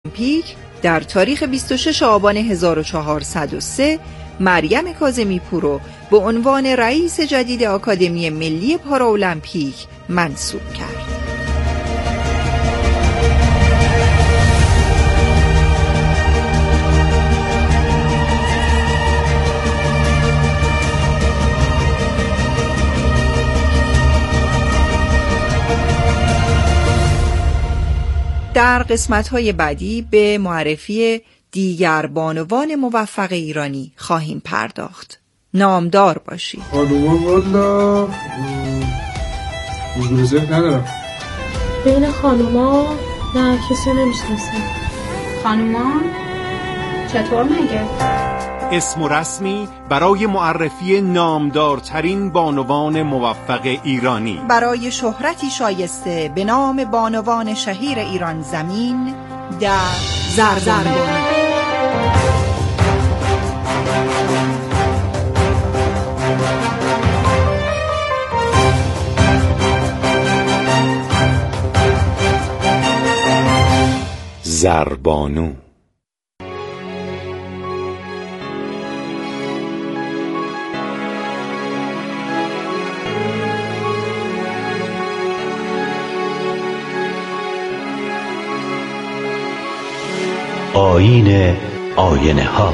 المپیک در تاریخ 26 آبان 1403 مریم کاظمی پور رو به عنوان رئیس جدید آکادمی ملی پاراولمپیک منصوب کرد. در قسمت‌های بعدی به معرفی دیگر بانوان موفق ایرانی خواهیم پرداخت. نامدار باشید. خانوما والا بزرگ ندارم. بین خانوما نه کسی نمیشناسم. خانوما چطور مگه؟ اسم و رسمی برای معرفی نامدارترین بانوان موفق ایرانی، برای شهرتی شایسته به نام بانوان شهیر ایران زمین در زربانو. زربانو. آیین آینه ها.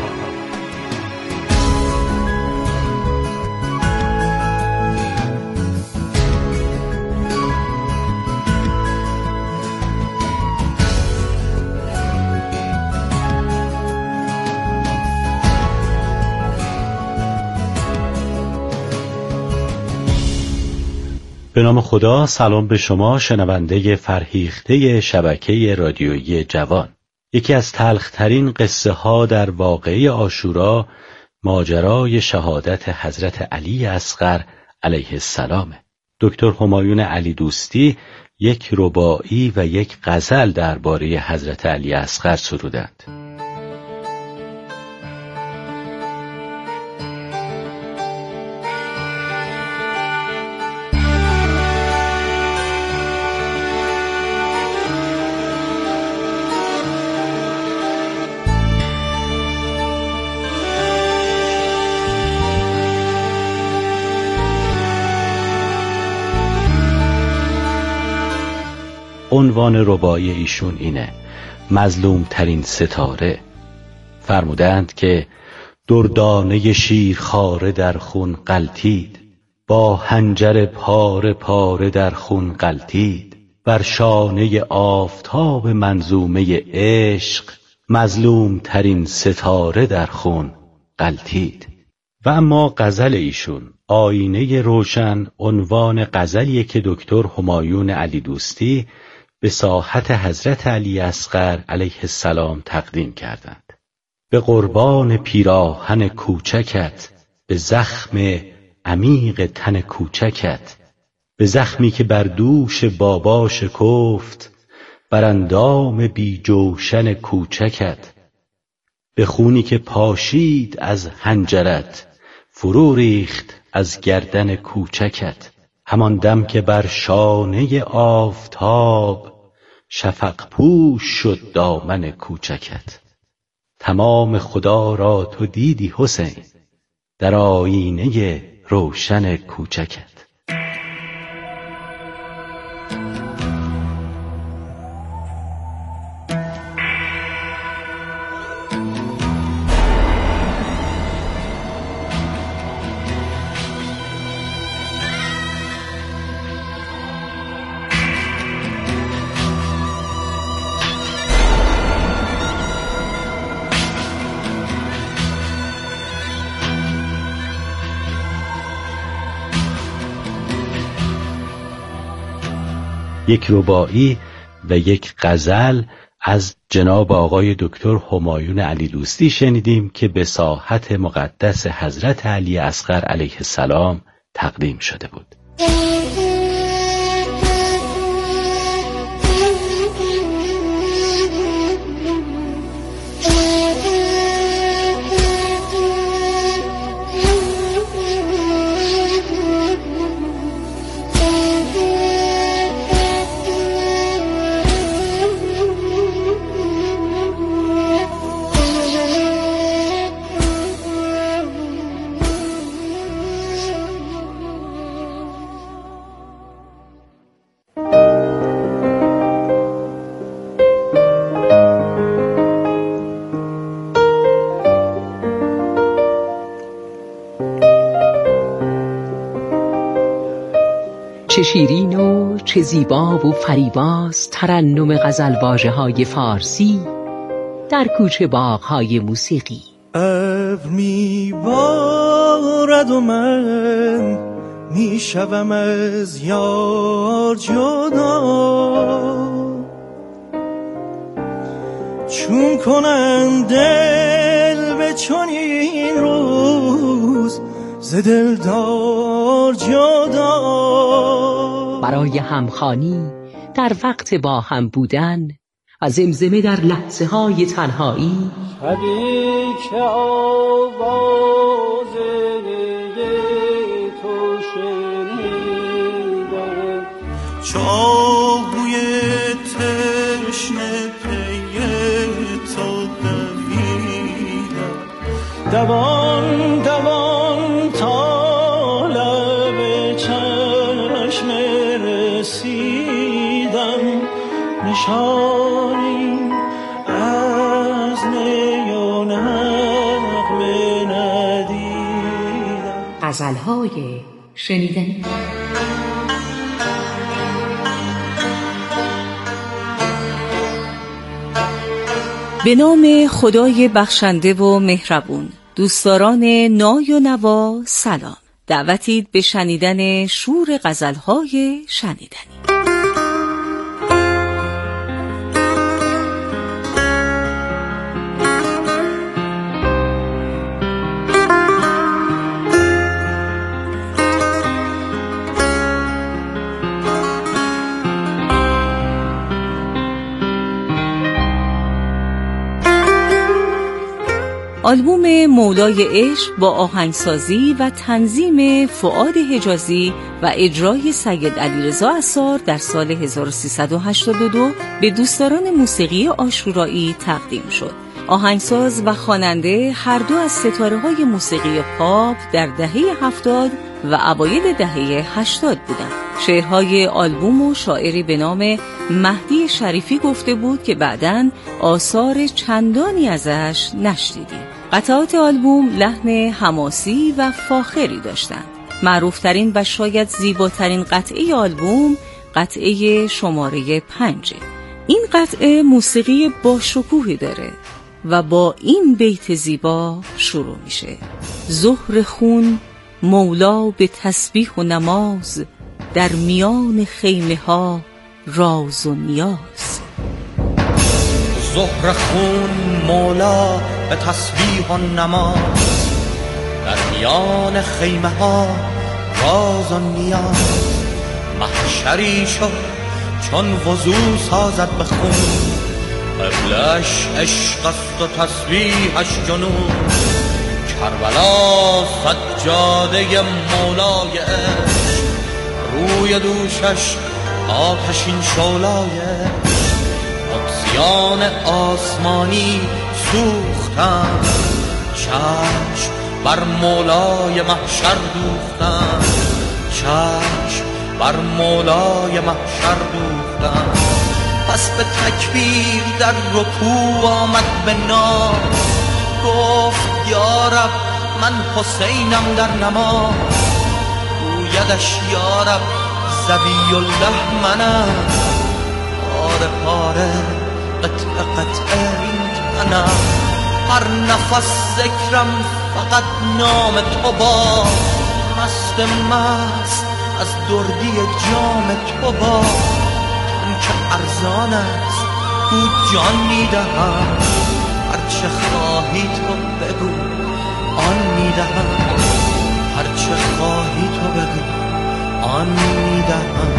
به نام خدا. سلام به شما شنونده فرهیخته شبکه رادیویی جوان. یکی از تلخ‌ترین قصه ها در واقعه عاشورا ماجرای شهادت حضرت علی اصغر علیه السلام. دکتر همایون علی دوستی یک رباعی و یک غزل درباره حضرت علی اصغر سرودند. عنوان رباعی ایشون اینه: مظلوم ترین ستاره. فرمودند که دردانه شیرخواره در خون غلتید، با حنجر پاره پاره در خون غلتید، بر شانه آفتاب منظومه عشق، مظلوم ترین ستاره در خون غلتید. و اما غزل ایشون آینه روشن عنوان غزلیه که دکتر همایون علی دوستی به ساحت حضرت علی اصغر علیه السلام تقدیم کردند. به قربان پیراهن کوچکت، به زخم عمیق تن کوچکت، به زخمی که بر دوش بابا شکفت، بر اندام بی جوشن کوچکت، به خونی که پاشید از حنجرت، فرو ریخت از گردن کوچکت، همان دم که بر شانه آفتاب، شفق پوش شد دامن کوچکت. تمام خدا را تو دیدی حسین، در آینه روشن کوچکت. یک رباعی و یک غزل از جناب آقای دکتر همایون علی دوستی شنیدیم که به ساحت مقدس حضرت علی اصغر علیه السلام تقدیم شده بود. چه شیرین و چه زیبا و فریباست ترنم غزلواژه‌های فارسی در کوچه باغ‌های موسیقی. ابر میبارد و من میشوم از یار جدا، چون کنم دل به چنین روز ز دلدار جدا. برای همخوانی در وقت با هم بودن و زمزمه در لحظه های تنهایی، شبی که آواز تو شنیدم، چاهوی تشنه پی تو دویدم، دوان دوان تا لب چشم رسیدم، نشانی از نی و نغمه ندیدم. غزل‌های شنیدنی. به نام خدای بخشنده و مهربون. دوستداران نای و نوا سلام. دعوتید به شنیدن شور غزل‌های شنیدنی. آلبوم مولای عشق با آهنگسازی و تنظیم فؤاد حجازی و اجرای سید علیرضا عصار در سال 1382 به دوستداران موسیقی عاشورایی تقدیم شد. آهنگساز و خواننده هر دو از ستاره‌های موسیقی پاپ در دهه 70 و اوایل دهه 80 بودند. شعرهای آلبوم و شاعری به نام مهدی شریفی گفته بود که بعداً آثار چندانی ازش نشنیدیم. قطعات آلبوم لحن حماسی و فاخری داشتند. معروفترین و شاید زیباترین قطعه آلبوم قطعه شماره 5. این قطعه موسیقی با شکوهی داره و با این بیت زیبا شروع میشه: ظهر خون مولا به تسبیح و نماز، در میان خیمه ها راز و نیاز. ظهر خون مولا به تسبیح و نماز، در میان خیمه ها راز و نیاز. محشری شد چون وضو سازد به خون، قبلش عشق است و تسبیحش جنون. کربلا سجاده مولای عشق، روی دوشش آتشین شعلای. قدسیان آسمانی سوختن، چشم بر مولای محشر دوختن، چشم بر مولای محشر دوختن. پس به تکبیر در رکوع آمد به ناز، گفت یا رب من حسینم در نماز. گویدش یا رب ذبی الله منم، پاره پاره قطعه قطعه این تنم. هر نفس ذکرم فقط نام تو باد، مست مست از دردی جام تو باد. اون که ارزان است گو جان میدهم، هرچه خواهی تو بگو آن میدهم، هرچه خواهی تو بگو آن میدهم.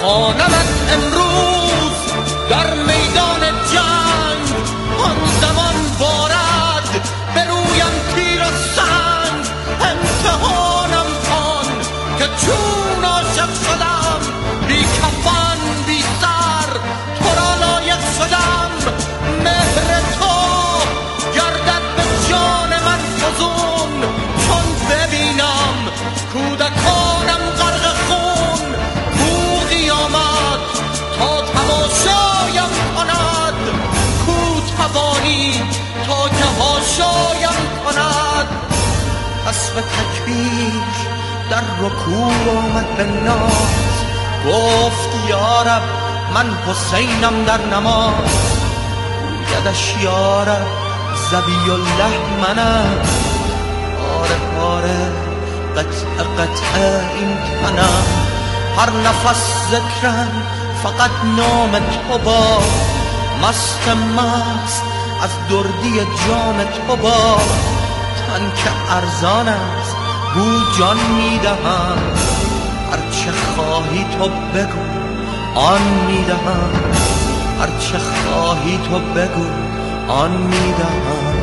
خوانمت امروز در میدان جنگ، آن زمان بارد به رویم تیر و سنگ. امتحانم کن که چون عاشق شدم، بی کفن بی سر تو را لایق شدم. مهر تو گردد به جان من فزون، چون ببینم کودکانم غرق خون. کو قیامت تا تماشایم کند، کو توانی تا که هاشایم کند. پس به تکبیر در رکوع آمد به ناز، گفت یارب من حسینم در نماز. گویدش یارب ذبی الله منم، پاره پاره قطع قطع این تنم. هر نفس ذکرم فقط نام تو با، مست مست از دردی جام تو با. تن که ارزان است گو جان میدهم، هرچه خواهی تو بگو آن میدهم. هرچه خواهی تو بگو آن میدهم.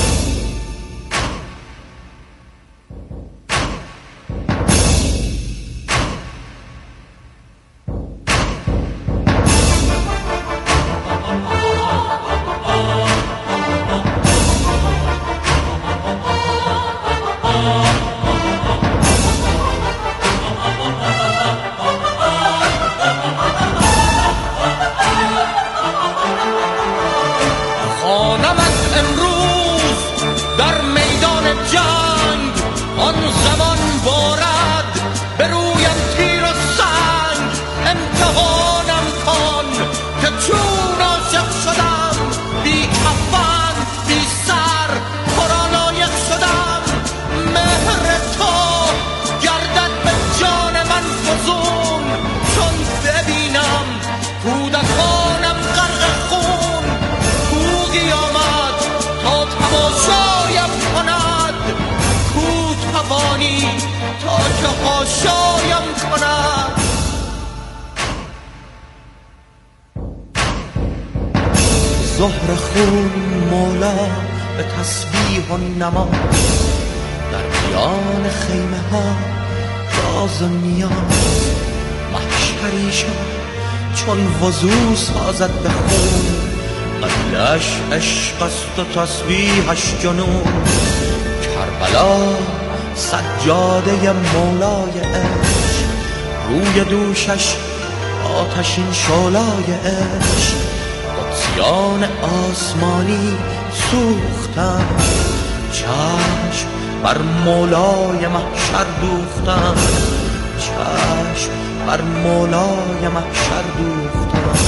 زهر خون مولا به تسبیح و نماز، در میان خیمه ها راز و نیاز. محشری شد چون وضو سازد به خون، قبلش عشق است و تسبیحش جنون. کربلا سجاده مولای عشق، روی دوشش آتشین شعلای عشق. قدسیان آسمانی سوختم، چشم بر مولای محشر دوختم. چشم بر مولای محشر دوختم.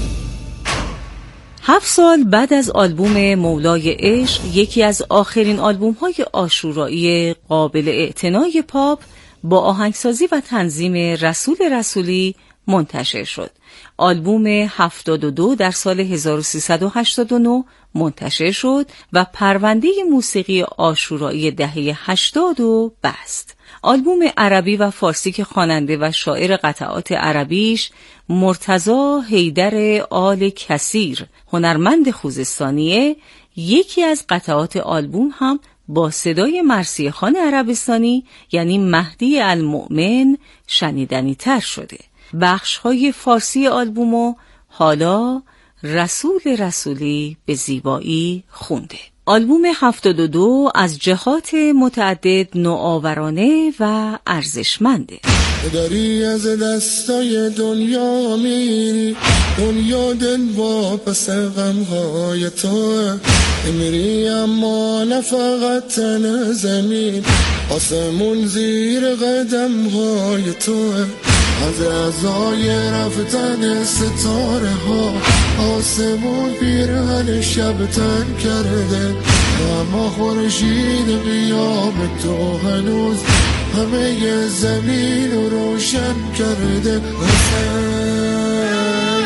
7 سال بعد از آلبوم مولای عشق، یکی از آخرین آلبوم‌های عاشورایی قابل اعتنای پاپ با آهنگسازی و تنظیم رسول رسولی منتشر شد. آلبوم 72 در سال 1389 منتشر شد و پرونده موسیقی عاشورایی دهه 80 بست. آلبوم عربی و فارسی که خواننده و شاعر قطعات عربیش مرتضی حیدر آل کثیر هنرمند خوزستانیه، یکی از قطعات آلبوم هم با صدای مرثیه خان عربستانی یعنی مهدی المؤمن شنیدنی تر شده. بخش‌های فارسی آلبومو حالا رسول رسولی به زیبایی خونده. آلبوم 72 از جهات متعدد نوآورانه و ارزشمنده. داری از دستای دنیا میری، دنیا دل واپس غمهای توه. میری اما نه فقط تن زمین، آسمون زیر قدمهای توه. از ازای رفتن ستاره ها آسمون پیرهن شب تن کرده، اما خورشید قیام تو هنوز همه زمین رو روشن کرده. حسین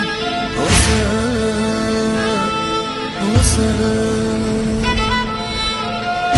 حسین حسین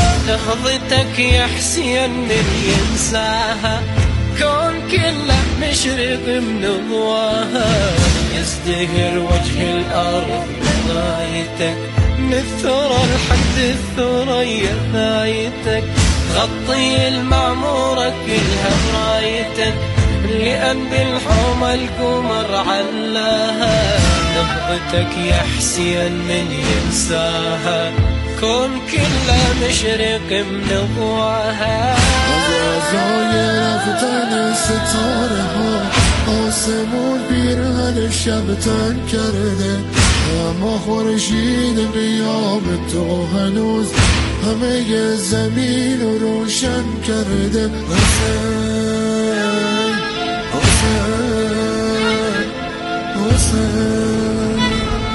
لحظتك يا حسين من ينساها، كون كله مشرق من ضواها يزدهر وجه الأرض غايتك من الثرى لحد الثريا فايتك غطي المعمورة كلها برايتك لأن بالحومة القمر علاها نبضتك يا حسين من ينساها كون كله مشرق من ضواها غزايا رفتن ستاره ها آسمون بیرهن شب تن کرده اما خورشید بیاب تو هنوز همه زمین رو روشن کرده حسین حسین حسین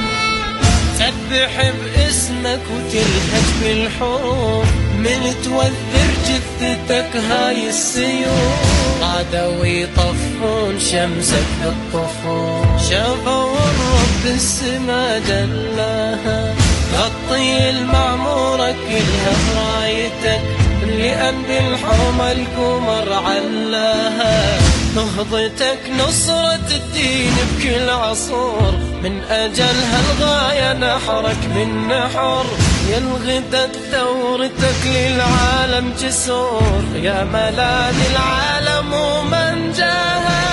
سبح باسمك وتلهج بالحروف من توذر جثتك هاي السيوف قعدوا يطفون شمسك بالطفوف شافوا الرب السما دلاها غطي المعمورة كلها برايتك لأن بالحومة القمر علاها نهضتك نصرة الدين بكل عصور من أجلها الغاية نحرك بالنحر ينغدت ثورتك للعالم جسور يا ملاذ العالم ومن جاها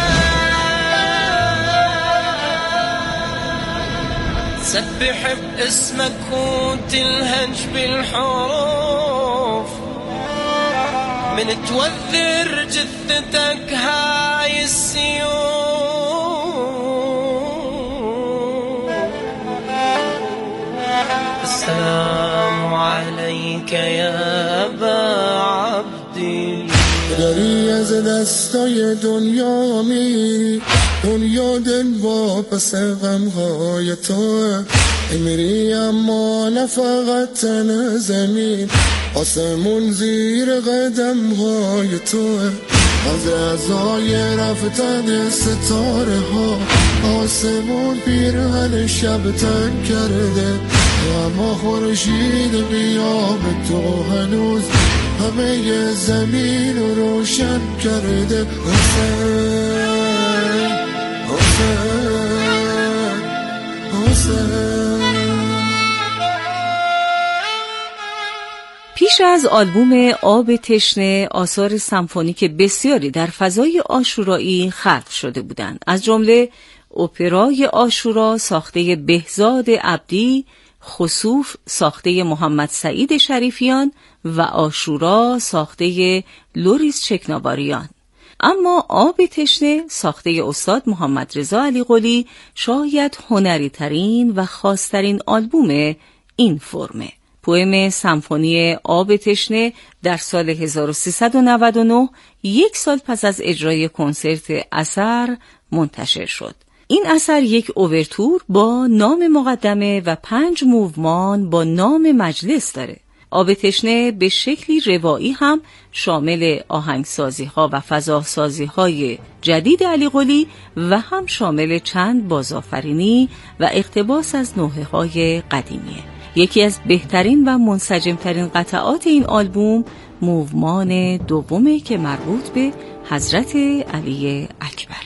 سبح باسمك وتلهج بالحروف من توذر جثتك هاي السيوف السلام عليك يا أبا عبدي داری از دستای دنیا میری دنیا دل واپس غمهای توه میری اما نه فقط تن زمین آسمون زیر قدمهای توه از ازای رفتن ستاره ها آسمون پیرهن شب تن کرده اما خورشید بیاب تو هنوز همه زمین رو روشن کرده حسین حسین حسین. پیش از آلبوم آب تشنه آثار سمفونیک بسیاری در فضای عاشورایی خلق شده بودند، از جمله اپرای عاشورا ساخته بهزاد عبدی، خسوف ساخته محمد سعید شریفیان و عاشورا ساخته لوریس چکناواریان. اما آب تشنه ساخته استاد محمد رضا علی قلی شاید هنری ترین و خاصترین آلبوم این فرمه. پوئم سمفونی آب تشنه در سال 1399 یک سال پس از اجرای کنسرت اثر منتشر شد. این اثر یک اوورتور با نام مقدمه و 5 موومان با نام مجلس داره. آب تشنه به شکلی روایی هم شامل آهنگسازی‌ها و فضاسازی‌های جدید علی قلی و هم شامل چند بازآفرینی و اقتباس از نوحه‌های قدیمیه. یکی از بهترین و منسجمترین قطعات این آلبوم موومان دومه که مربوط به حضرت علی اکبر.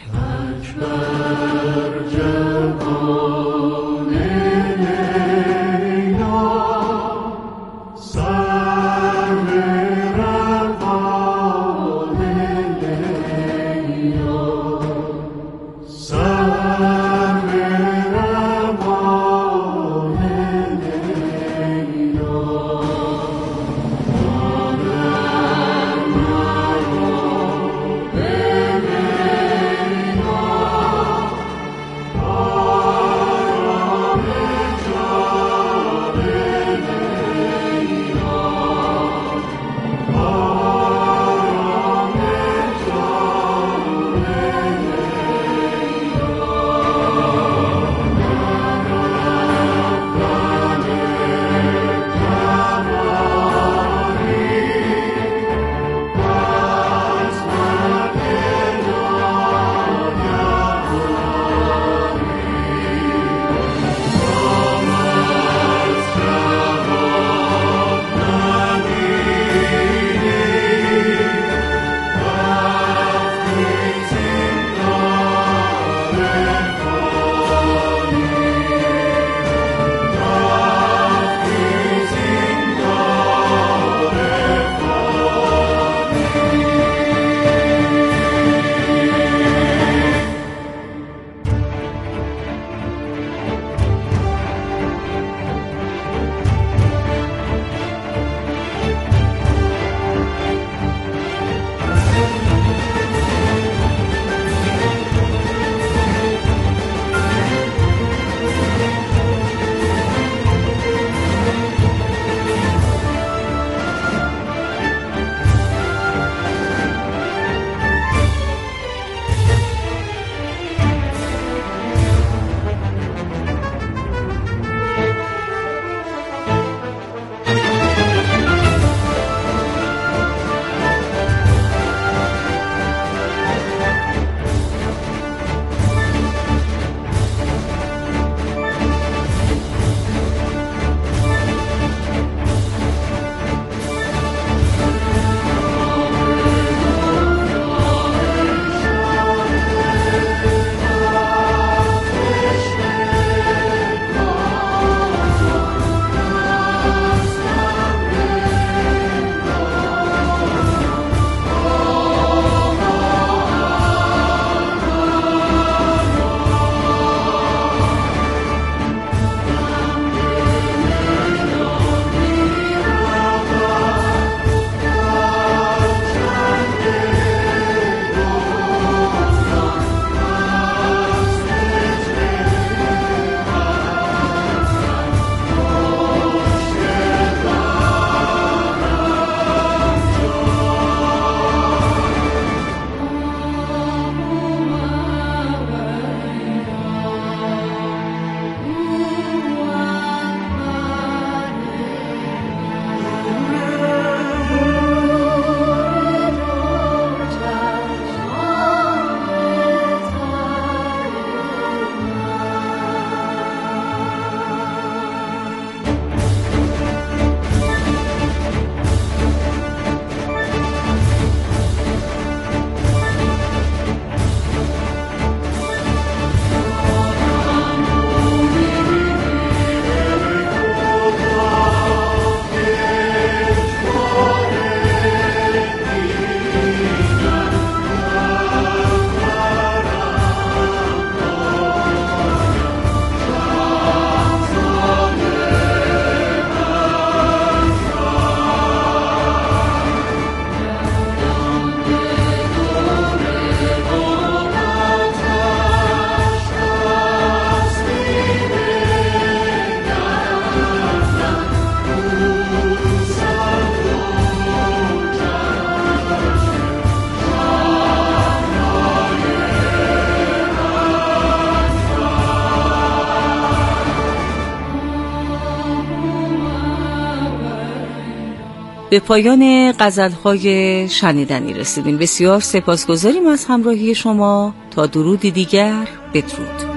به پایان غزل‌های شنیدنی رسیدیم. بسیار سپاسگزاریم از همراهی شما. تا درودی دیگر، بدرود.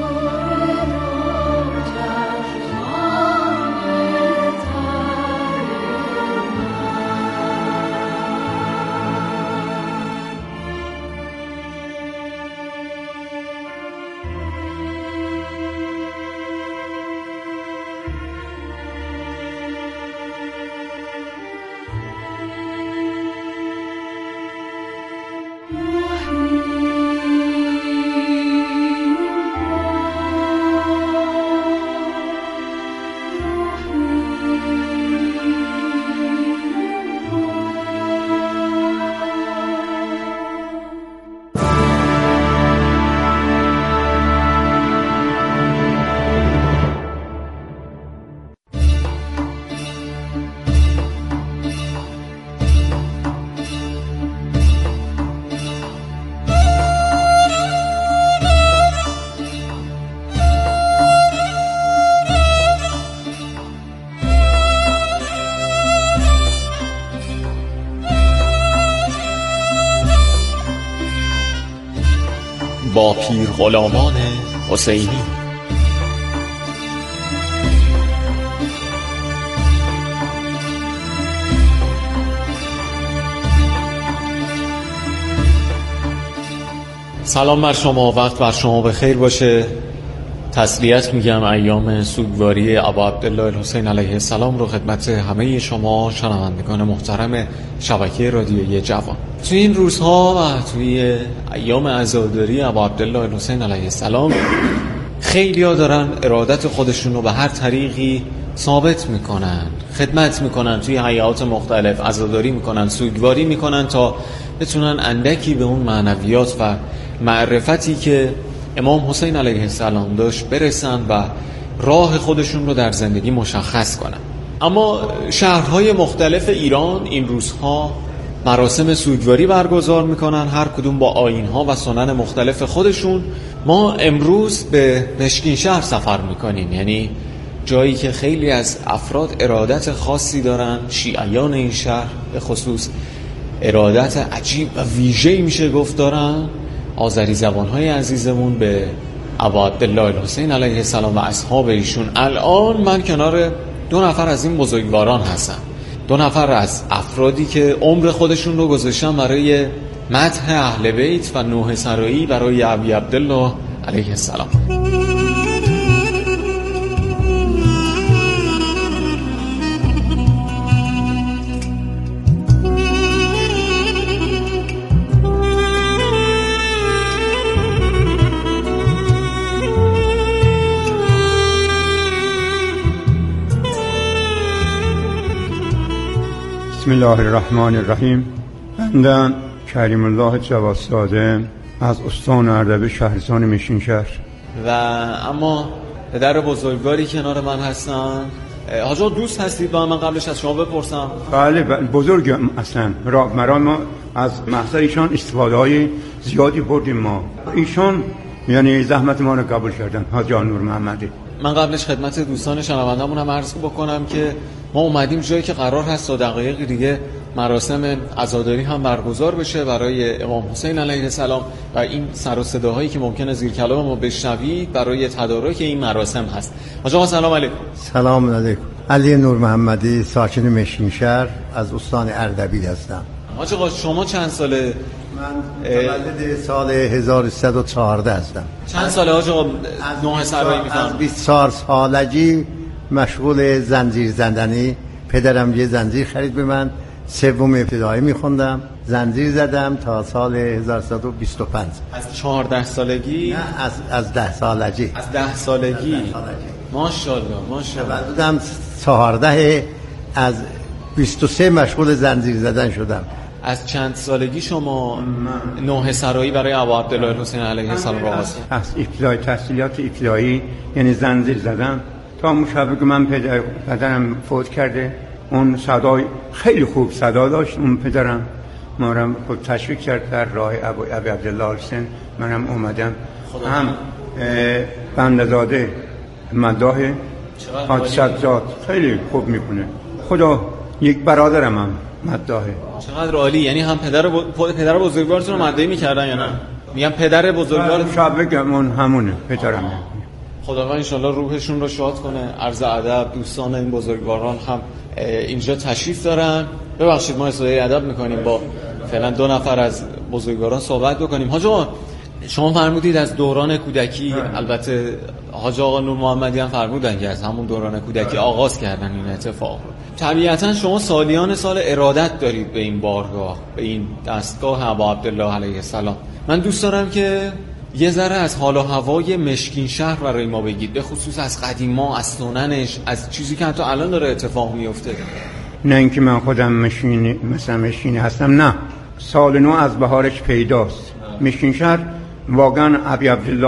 با پیر غلامان حسینی. سلام بر شما، وقت بر شما بخیر باشه. تسلیت میگم ایام سوگواری ابا عبدالله الحسین علیه السلام رو خدمت همه شما شنوندگان محترم شبکه رادیویی جوان. توی این روزها و توی ایام عزاداری ابا عبدالله الحسین علیه السلام خیلی‌ها دارن ارادت خودشون رو به هر طریقی ثابت میکنن، خدمت میکنن، توی حیات مختلف عزاداری میکنن، سوگواری میکنن تا بتونن اندکی به اون معنویات و معرفتی که امام حسین علیه السلام داشت برسن و راه خودشون رو در زندگی مشخص کنن. اما شهرهای مختلف ایران این روزها مراسم سوگواری برگزار میکنن، هر کدوم با آیین‌ها و سنن مختلف خودشون. ما امروز به مشکین شهر سفر میکنیم، یعنی جایی که خیلی از افراد ارادت خاصی دارن، شیعیان این شهر به خصوص ارادت عجیب و ویژه‌ای میشه گفت دارن. آذری زبان‌های عزیزمون به ابا عبدالله الحسین علیه السلام و اصحاب ایشون. الان من کنار دو نفر از این بزرگواران هستم، دو نفر از افرادی که عمر خودشون رو گذاشتن برای مدح اهل بیت و نوحه سرایی برای ابی عبدالله علیه السلام. بسم الله الرحمن الرحیم. بنده کریم الله جوادزاده از استان اردبیل شهرستان مشکین شهر. و اما پدر بزرگواری کنار من هستن. حاج آقا دوست هستید با من قبلش از شما بپرسم؟ بله بزرگ اصلا مرا ما از محضر ایشان استفاده های زیادی بردیم. ما ایشان یعنی زحمت ما رو قبول کردن. حاج نور محمدی. من قبلش خدمت دوستان شنوندمون هم عرض بکنم که ما اومدیم جایی که قرار هست تا دقایق دیگه مراسم عزاداری هم برگزار بشه برای امام حسین علیه السلام و این سر و صداهایی که ممکنه زیر کلام ما بشنوید برای تدارک این مراسم هست. حاج آقا سلام علیکم. سلام علیکم. علی نور محمدی، ساکن مشکین شهر از استان اردبیل هستم. حاج آقا شما چند ساله؟ من متولد سال 1314 هستم. چند ساله حاج آقا نوحه سرایی می‌فرمایید؟ از 24 سالگی مشغول زنجیر زدنی. پدرم یه زنجیر خرید به من، سوم ابتدایی میخوندم، زنجیر زدم تا سال 1325. از 14 سالگی؟ نه از 10 سالگی. از 10 سالگی. ماشاءالله ماشاءالله. بعدم 14 از 23 مشغول زنجیر زدن شدم. از چند سالگی شما نوحه سرایی برای ابا عبدالله الحسین علیه السلام را آغاز کردید؟ از ابتدای تحصیلات ابتدایی یعنی زنجیر زدم تا اون شبی که من پدرم فوت کرده. اون صدای خیلی خوب صدا داشت. اون پدرم ما را خود تشویق کرد در راه ابی عبدالله الحسین. منم اومدم. هم بنده‌زاده مداح حاج سجاد خیلی خوب میکنه. خدا یک برادرم هم مداحه. چقدر عالی. یعنی هم پدر بزرگوارتون رو مداحی میکردن یا نه؟ میگم پدر بزرگوار شاید بگم اون همونه پدرم. خداوند انشالله روحشون رو شاد کنه. عرض ادب دوستان این بزرگواران هم اینجا تشریف دارن. ببخشید ما اصلاح ادب میکنیم، با فعلا 2 نفر از بزرگواران صحبت بکنیم. حاج آقا شما فرمودید از دوران کودکی، البته حاج آقا نور محمدی هم فرمودن که از همون دوران کودکی آغاز کردن این اتفاق. طبیعتا شما سالیان سال ارادت دارید به این بارگاه، به این دستگاه ابا عبدالله علیه السلام. من دوست دارم که یه ذره از حال و هوای مشکین شهر برای ما بگید، به خصوص از قدیما، از سننش، از چیزی که حتی الان داره اتفاق میفته. نه اینکه من خودم مشینی هستم، نه، سال نو از بهارش پیداست. مشکین شهر واقعا ابی عبدالله